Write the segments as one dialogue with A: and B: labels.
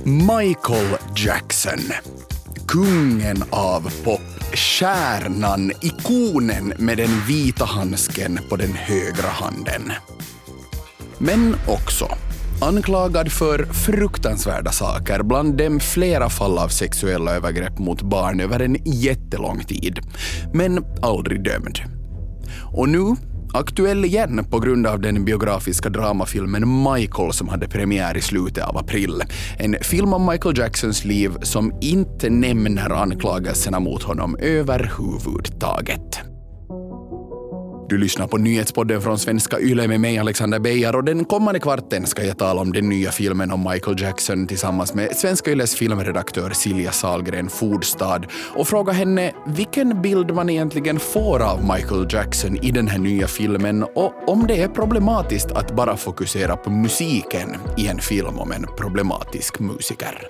A: Michael Jackson. Kungen av pop, stjärnan, ikonen med den vita handsken på den högra handen. Men också anklagad för fruktansvärda saker, bland dem flera fall av sexuella övergrepp mot barn över en jättelång tid. Men aldrig dömd. Och nu aktuell igen på grund av den biografiska dramafilmen Michael som hade premiär i slutet av april. En film om Michael Jacksons liv som inte nämner anklagelserna mot honom överhuvudtaget. Du lyssnar på nyhetspodden från Svenska Yle med mig Alexander Beijer, och den kommande kvarten ska jag tala om den nya filmen om Michael Jackson tillsammans med Svenska Yles filmredaktör Silja Sahlgren Fordstad och fråga henne vilken bild man egentligen får av Michael Jackson i den här nya filmen och om det är problematiskt att bara fokusera på musiken i en film om en problematisk musiker.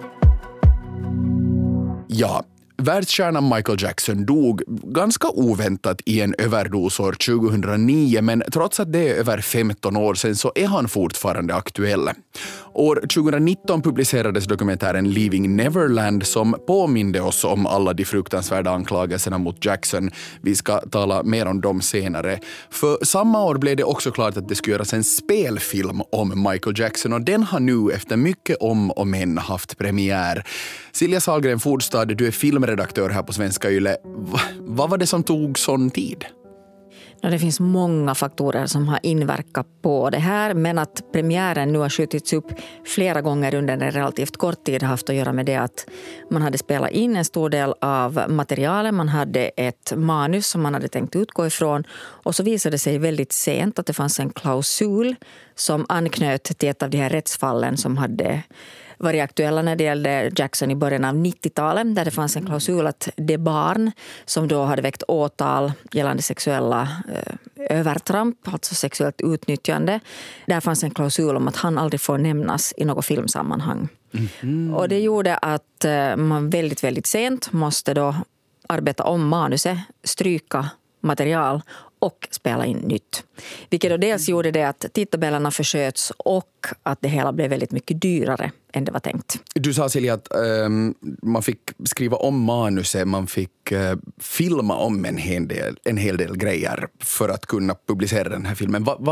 A: Ja, världsstjärnan Michael Jackson dog ganska oväntat i en överdos år 2009, men trots att det är över 15 år sedan så är han fortfarande aktuell. År 2019 publicerades dokumentären Leaving Neverland som påminde oss om alla de fruktansvärda anklagelserna mot Jackson. Vi ska tala mer om dem senare. För samma år blev det också klart att det skulle göras en spelfilm om Michael Jackson, och den har nu efter mycket om och men haft premiär. Silja Sahlgren Fordstad, du är filmredaktör här på Svenska Yle. Vad var det som tog sån tid?
B: Det finns många faktorer som har inverkat på det här, men att premiären nu har skjutits upp flera gånger under en relativt kort tid har haft att göra med det att man hade spelat in en stor del av materialet, man hade ett manus som man hade tänkt utgå ifrån, och så visade det sig väldigt sent att det fanns en klausul som anknöt till ett av de här rättsfallen som hade varit aktuella när det gällde Jackson i början av 90-talet, där det fanns en klausul att det barn som då hade väckt åtal gällande sexuella övertramp, alltså sexuellt utnyttjande, där fanns en klausul om att han aldrig får nämnas i något filmsammanhang. Mm. Och det gjorde att man väldigt, väldigt sent måste då arbeta om manuset, stryka material och spela in nytt. Vilket då dels gjorde det att tidtabellerna försköts och att det hela blev väldigt mycket dyrare än det var tänkt. Du sa, Silja, att man fick skriva om manuset, man fick filma om en hel del grejer för att kunna publicera den här filmen. Vad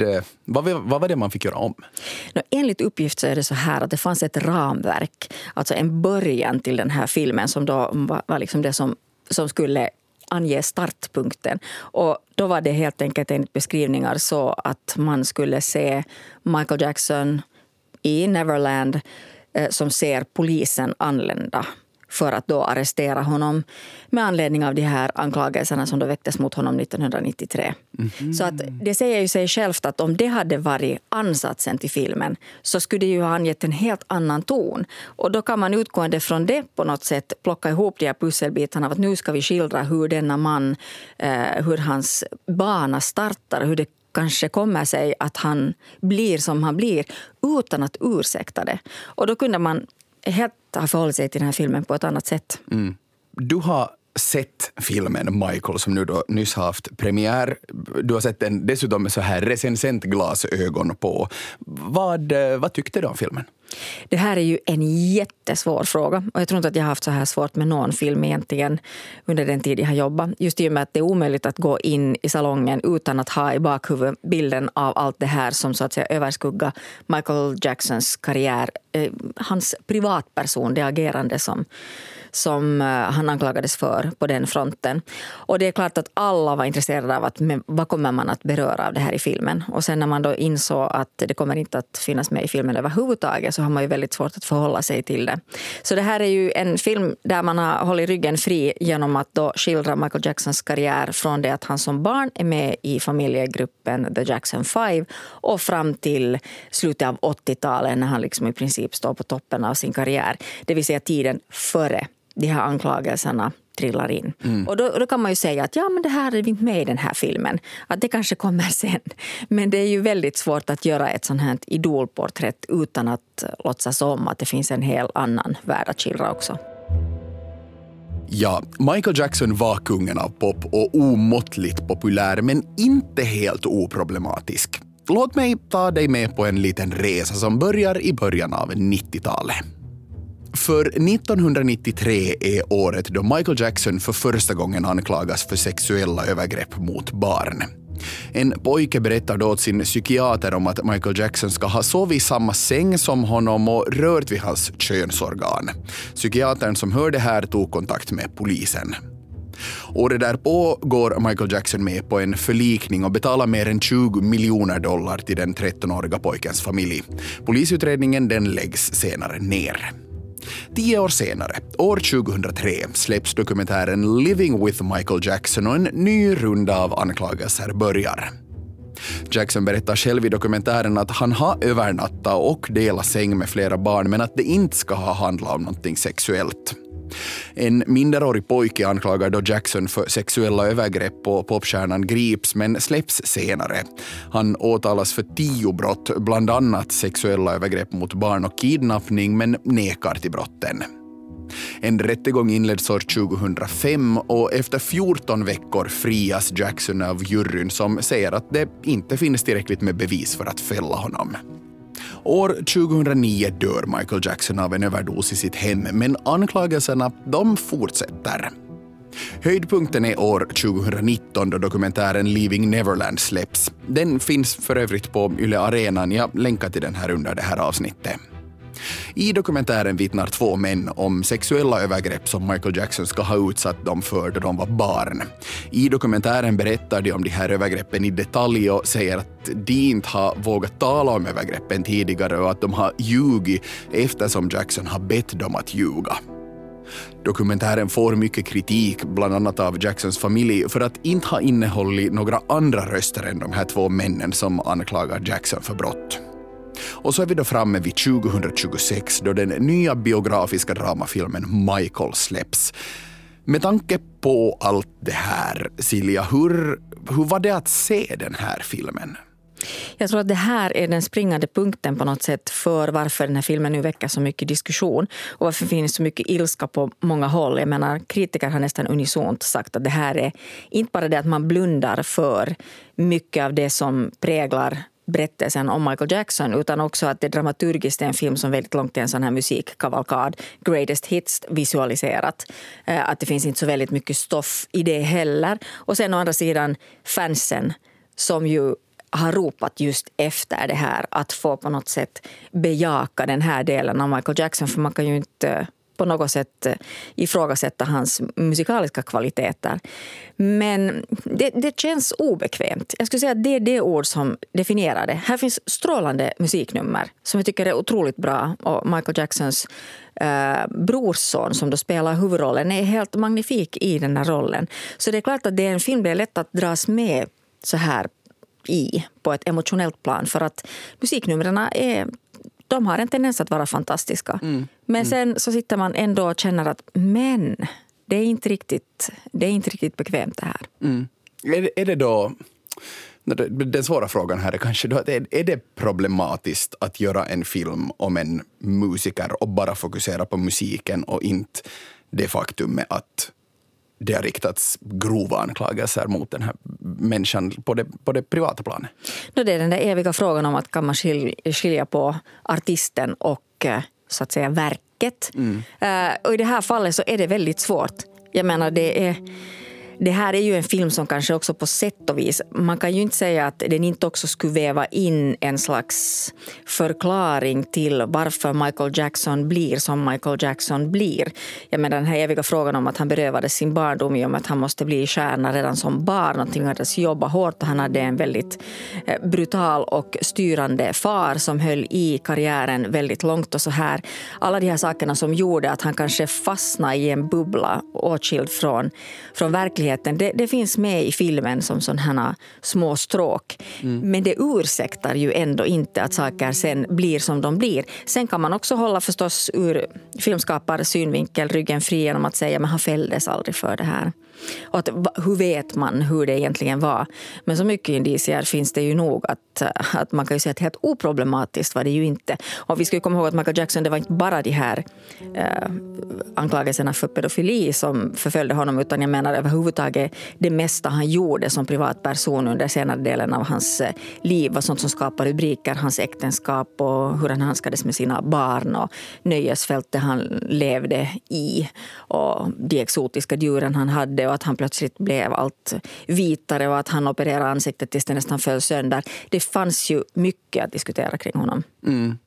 B: var det man fick göra om? Enligt uppgift så är det så här att det fanns ett ramverk, alltså en början till den här filmen som då var liksom det som skulle ange startpunkten. Och då var det helt enkelt enligt beskrivningar så att man skulle se Michael Jackson i Neverland som ser polisen anlända för att då arrestera honom med anledning av de här anklagelserna som då väcktes mot honom 1993. Mm-hmm. Så att det säger ju sig självt att om det hade varit ansatsen till filmen så skulle det ju ha angett en helt annan ton. Och då kan man utgående från det på något sätt plocka ihop de här pusselbitarna av att nu ska vi skildra hur denna man, hur hans bana startar, hur det kanske kommer sig att han blir som han blir utan att ursäkta det. Och då kunde man helt ha förhållit sig till den här filmen på ett annat sätt. Mm. Du har sett filmen Michael som nu då nyss har haft premiär. Du har sett den dessutom med så här recensentglasögon på. Vad tyckte du om filmen? Det här är ju en jättesvår fråga, och jag tror inte att jag har haft så här svårt med någon film egentligen under den tid jag har jobbat. Just i och med att det är omöjligt att gå in i salongen utan att ha i bakhuvudet bilden av allt det här som så att säga överskugga Michael Jacksons karriär, hans privatperson, det agerande som han anklagades för på den fronten. Och det är klart att alla var intresserade av att vad kommer man att beröra av det här i filmen. Och sen när man då insåg att det kommer inte att finnas med i filmen överhuvudtaget så har man ju väldigt svårt att förhålla sig till det. Så det här är ju en film där man har hållit ryggen fri genom att då skildra Michael Jacksons karriär från det att han som barn är med i familjegruppen The Jackson 5 och fram till slutet av 80-talet när han liksom i princip står på toppen av sin karriär. Det vill säga tiden före de här anklagelserna trillar in. Mm. Och då kan man ju säga att ja, men det här är inte med i den här filmen. Att det kanske kommer sen. Men det är ju väldigt svårt att göra ett sånt här idolporträtt utan att låtsas om att det finns en hel annan värld att skildra också. Ja, Michael Jackson var kungen av pop och omåttligt populär, men inte helt oproblematisk. Låt mig ta dig med på en liten resa som börjar i början av 90-talet.
A: För 1993 är året då Michael Jackson för första gången anklagas för sexuella övergrepp mot barn. En pojke berättar då åt sin psykiater om att Michael Jackson ska ha sovit i samma säng som honom och rört vid hans könsorgan. Psykiatern som hörde här tog kontakt med polisen. Året därpå går Michael Jackson med på en förlikning och betalar mer än $20 miljoner till den 13-åriga pojkens familj. Polisutredningen den läggs senare ner. 10 år senare, år 2003, släpps dokumentären Living with Michael Jackson och en ny runda av anklagelser börjar. Jackson berättar själv i dokumentären att han har övernattat och delat säng med flera barn men att det inte ska ha handlat om någonting sexuellt. En minderårig pojke anklagar då Jackson för sexuella övergrepp och popstjärnan grips men släpps senare. Han åtalas för 10 brott, bland annat sexuella övergrepp mot barn och kidnappning, men nekar till brotten. En rättegång inleds år 2005 och efter 14 veckor frias Jackson av juryn som säger att det inte finns tillräckligt med bevis för att fälla honom. År 2009 dör Michael Jackson av en överdos i sitt hem, men anklagelserna de fortsätter. Höjdpunkten är år 2019 då dokumentären Leaving Neverland släpps. Den finns för övrigt på Yle Arenan. Jag länkar till den här under det här avsnittet. I dokumentären vittnar 2 män om sexuella övergrepp som Michael Jackson ska ha utsatt dem för då de var barn. I dokumentären berättar de om de här övergreppen i detalj och säger att de inte har vågat tala om övergreppen tidigare och att de har ljugit eftersom Jackson har bett dem att ljuga. Dokumentären får mycket kritik, bland annat av Jacksons familj, för att inte ha innehållit några andra röster än de här 2 männen som anklagar Jackson för brott. Och så är vi då framme vid 2026 då den nya biografiska dramafilmen Michael släpps. Med tanke på allt det här, Silja, hur var det att se den här filmen?
B: Jag tror att det här är den springande punkten på något sätt för varför den här filmen nu väcker så mycket diskussion och varför det finns så mycket ilska på många håll. Jag menar, kritiker har nästan unisont sagt att det här är inte bara det att man blundar för mycket av det som präglar berättelsen om Michael Jackson, utan också att det dramaturgiskt är en film som väldigt långt är en sån här musikkavalkad, greatest hits visualiserat. Att det finns inte så väldigt mycket stoff i det heller. Och sen å andra sidan fansen som ju har ropat just efter det här att få på något sätt bejaka den här delen av Michael Jackson, för man kan ju inte på något sätt ifrågasätta hans musikaliska kvaliteter. Men det känns obekvämt. Jag skulle säga att det är det ord som definierar det. Här finns strålande musiknummer som jag tycker är otroligt bra. Och Michael Jacksons brorson som då spelar huvudrollen är helt magnifik i den här rollen. Så det är klart att det är en film, det är lätt att dras med så här på ett emotionellt plan, för att musiknumren de har en tendens att vara fantastiska. Men sen så sitter man ändå och känner att det är inte riktigt bekvämt det här.
A: Är det då, den svåra frågan här är kanske då, är det problematiskt att göra en film om en musiker och bara fokusera på musiken och inte det faktum med att det har riktats grova anklagelser mot den här människan på det privata planet?
B: Det är den där eviga frågan om att kan man skilja på artisten och så att säga verket. Och i det här fallet så är det väldigt svårt. Jag menar, det här är ju en film som kanske också på sätt och vis, man kan ju inte säga att den inte också skulle väva in en slags förklaring till varför Michael Jackson blir som Michael Jackson blir. Jag menar, den här eviga frågan om att han berövades sin barndom i och med att han måste bli stjärna redan som barn. Någonting hade jobbat hårt och han hade en väldigt brutal och styrande far som höll i karriären väldigt långt och så här. Alla de här sakerna som gjorde att han kanske fastnade i en bubbla åtskild från verkligheten. Det finns med i filmen som sådana här små stråk. Men det ursäktar ju ändå inte att saker sen blir som de blir. Sen kan man också hålla förstås ur filmskapare synvinkel ryggen fri genom att säga men han fälldes aldrig för det här. Och hur vet man hur det egentligen var? Men så mycket indicier finns det ju nog att man kan ju säga att helt oproblematiskt var det ju inte. Och vi ska ju komma ihåg att Michael Jackson, det var inte bara de här anklagelserna för pedofili som förföljde honom, utan jag menar överhuvudtaget det mesta han gjorde som privatperson under senare delen av hans liv var sånt som skapade rubriker, hans äktenskap och hur han handskades med sina barn och nöjesfältet han levde i och de exotiska djuren han hade och att han plötsligt blev allt vitare och att han opererade ansiktet tills det nästan föll sönder. Det fanns ju mycket att diskutera kring honom.
A: Mm.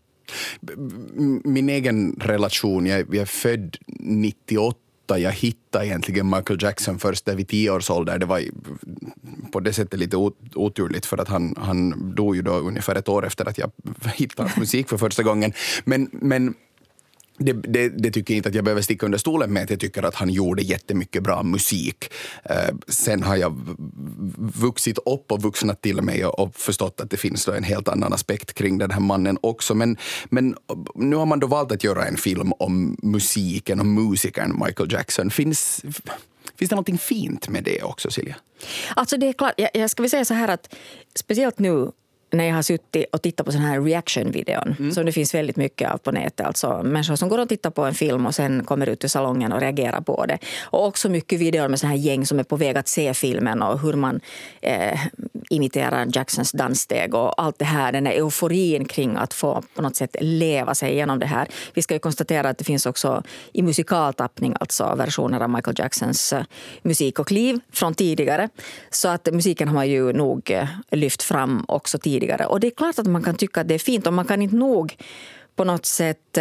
A: Min egen relation, jag är född 98. Jag hittade egentligen Michael Jackson först där vid 10 års ålder. Det var på det sättet lite oturligt för att han dog ju då ungefär ett år efter att jag hittade hans musik för första gången. Men det tycker jag inte att jag behöver sticka under stolen med, att jag tycker att han gjorde jättemycket bra musik. Sen har jag vuxit upp och vuxnat till mig och förstått att det finns då en helt annan aspekt kring den här mannen också. Men nu har man då valt att göra en film om musiken och musikern Michael Jackson. Finns det någonting fint med det också, Silja?
B: Alltså det är klart, jag ska väl säga så här att speciellt nu när jag har suttit och tittat på sån här reaction-videon som det finns väldigt mycket av på nätet. Alltså människor som går och tittar på en film och sen kommer ut ur salongen och reagerar på det. Och också mycket videor med sån här gäng som är på väg att se filmen och hur man imiterar Jacksons danssteg och allt det här. Den här euforin kring att få på något sätt leva sig igenom det här. Vi ska ju konstatera att det finns också i musikaltappning alltså versioner av Michael Jacksons musik och liv från tidigare. Så att musiken har man ju nog lyft fram också tidigare. Och det är klart att man kan tycka att det är fint och man kan inte nog på något sätt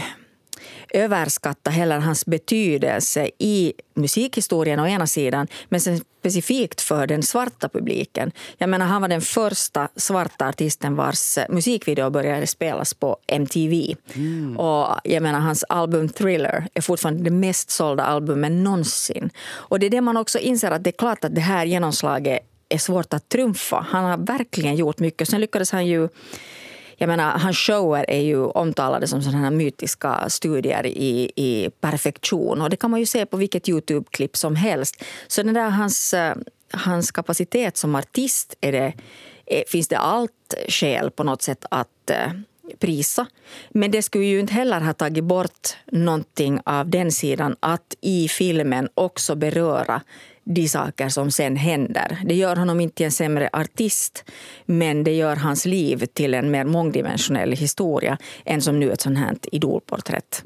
B: överskatta heller hans betydelse i musikhistorien å ena sidan, men sen specifikt för den svarta publiken. Jag menar, han var den första svarta artisten vars musikvideo började spelas på MTV. Och jag menar, hans album Thriller är fortfarande det mest sålda albumet någonsin. Och det är det man också inser, att det är klart att det här genomslaget är svårt att trumfa. Han har verkligen gjort mycket. Sen lyckades han ju, jag menar, hans shower är ju omtalade som sådana här mytiska studier i perfektion. Och det kan man ju se på vilket YouTube-klipp som helst. Så den där hans kapacitet som artist finns det allt skäl på något sätt att prisa. Men det skulle ju inte heller ha tagit bort någonting av den sidan att i filmen också beröra de saker som sen händer. Det gör honom inte till en sämre artist, men det gör hans liv till en mer mångdimensionell historia än som nu ett sånt här idolporträtt.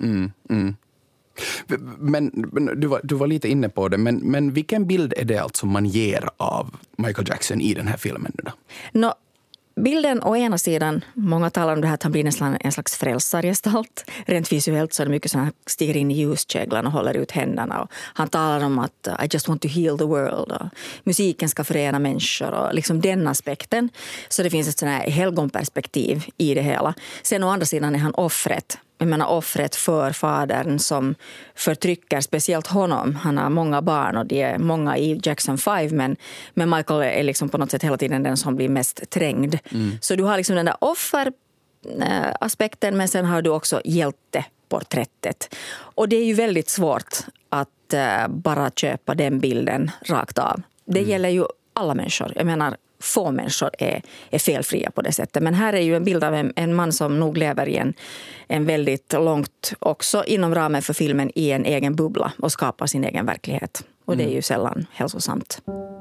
A: Men du var lite inne på det, men vilken bild är det alltså man ger av Michael Jackson i den här filmen nu då?
B: Bilden å ena sidan, många talar om det här att han blir nästan en slags frälsargestalt. Rent visuellt så är det mycket som han stiger in i ljuskäglan och håller ut händerna. Och han talar om att I just want to heal the world. Och musiken ska förena människor och liksom den aspekten. Så det finns ett sånt här helgonperspektiv i det hela. Sen å andra sidan är han offret. Jag menar offret för fadern som förtrycker speciellt honom. Han har många barn och det är många i Jackson 5, men Michael är liksom på något sätt hela tiden den som blir mest trängd. Så du har liksom den där offeraspekten, men sen har du också hjälteporträttet. Och det är ju väldigt svårt att bara köpa den bilden rakt av. Det gäller ju alla människor. Jag menar, få människor är felfria på det sättet. Men här är ju en bild av en man som nog lever i en väldigt långt också inom ramen för filmen i en egen bubbla och skapar sin egen verklighet. Och det är ju sällan hälsosamt.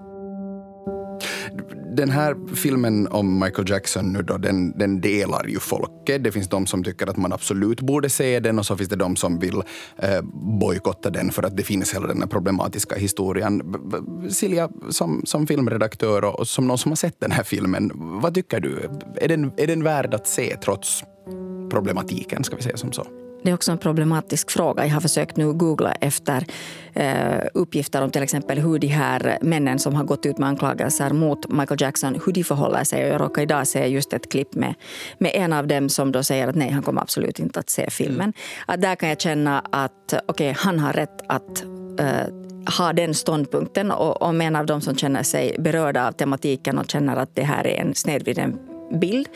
A: Den här filmen om Michael Jackson nu då, den delar ju folket. Det finns de som tycker att man absolut borde se den, och så finns det de som vill bojkotta den för att det finns hela den här problematiska historien. Silja, som filmredaktör och som någon som har sett den här filmen, vad tycker du? Är den värd att se trots problematiken, ska vi säga som så?
B: Det är också en problematisk fråga. Jag har försökt nu googla efter uppgifter om till exempel hur de här männen som har gått ut med anklagelser mot Michael Jackson, hur de förhåller sig. Och jag råkar idag se just ett klipp med en av dem som då säger att nej, han kommer absolut inte att se filmen. Att där kan jag känna att han har rätt att ha den ståndpunkten, och om en av dem som känner sig berörda av tematiken och känner att det här är en snedvriden bild,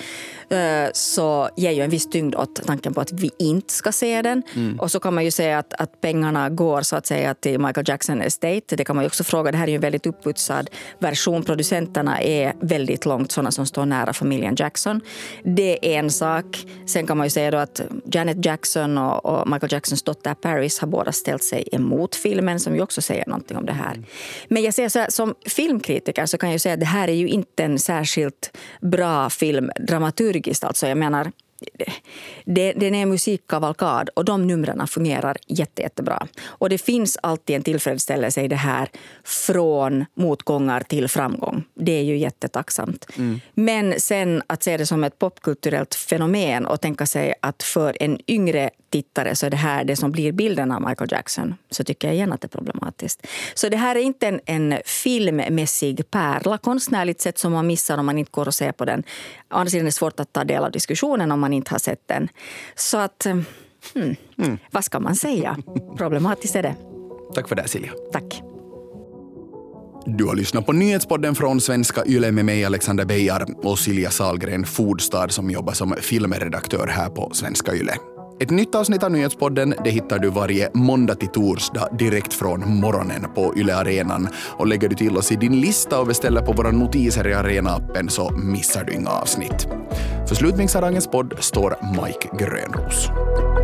B: så ger ju en viss tyngd åt tanken på att vi inte ska se den. Och så kan man ju säga att pengarna går så att säga till Michael Jackson Estate. Det kan man ju också fråga, det här är ju en väldigt uppputsad version. Producenterna är väldigt långt sådana som står nära familjen Jackson. Det är en sak. Sen kan man ju säga då att Janet Jackson och Michael Jacksons dotter Paris har båda ställt sig emot filmen, som ju också säger någonting om det här. Men jag säger så här, som filmkritiker så kan jag säga att det här är ju inte en särskilt bra film dramaturgiskt. Alltså jag menar, den är musikkavalkad och de numren fungerar jättebra. Och det finns alltid en tillfredsställelse i det här från motgångar till framgång. Det är ju jättetacksamt. Men sen att se det som ett popkulturellt fenomen och tänka sig att för en yngre tittare så är det här det som blir bilden av Michael Jackson, så tycker jag igen att det är problematiskt. Så det här är inte en filmmässig pärla konstnärligt sett som man missar om man inte går och ser på den. Å andra sidan är det svårt att ta del av diskussionen om man inte har sett den. Så att, vad ska man säga? Problematiskt är det.
A: Tack för det, Silja.
B: Tack.
A: Du har lyssnat på nyhetspodden från Svenska Yle med mig, Alexander Beijar, och Silja Salgren Fodstad som jobbar som filmredaktör här på Svenska Yle. Ett nytt avsnitt av nyhetspodden det hittar du varje måndag till torsdag direkt från morgonen på Yle Arenan. Och lägger du till oss i din lista och beställer på våra notiser i Arena-appen så missar du inga avsnitt. För Slutningsharangens podd står Mike Grönros.